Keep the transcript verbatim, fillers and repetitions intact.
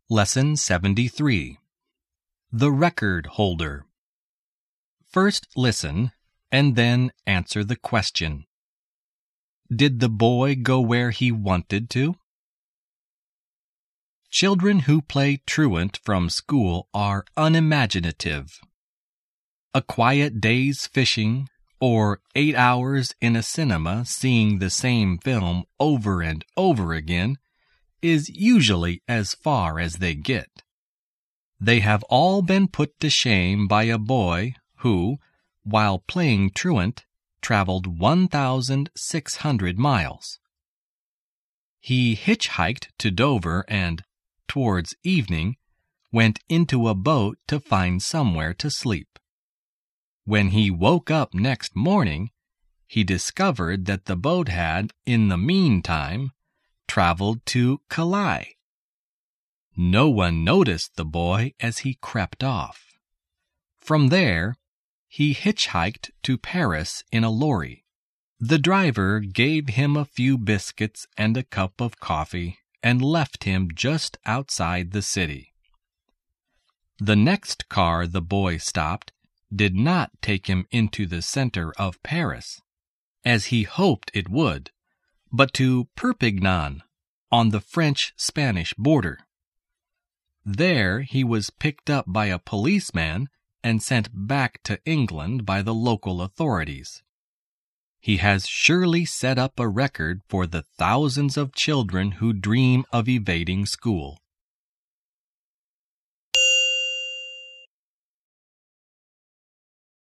Lesson seventy-three. The Record Holder. First listen, and then answer the question. Did the boy go where he wanted to? Children who play truant from school are unimaginative. A quiet day's fishing, or eight hours in a cinema seeing the same film over and over again, is usually as far as they get. They have all been put to shame by a boy who, while playing truant, traveled one thousand six hundred miles. He hitchhiked to Dover and, towards evening, went into a boat to find somewhere to sleep. When he woke up next morning, he discovered that the boat had, in the meantime, traveled to Calais. No one noticed the boy as he crept off. From there, he hitchhiked to Paris in a lorry. The driver gave him a few biscuits and a cup of coffee and left him just outside the city. The next car the boy stopped did not take him into the center of Paris, as he hoped it would, but to Perpignan, on the French-Spanish border. There he was picked up by a policeman and sent back to England by the local authorities. He has surely set up a record for the thousands of children who dream of evading school.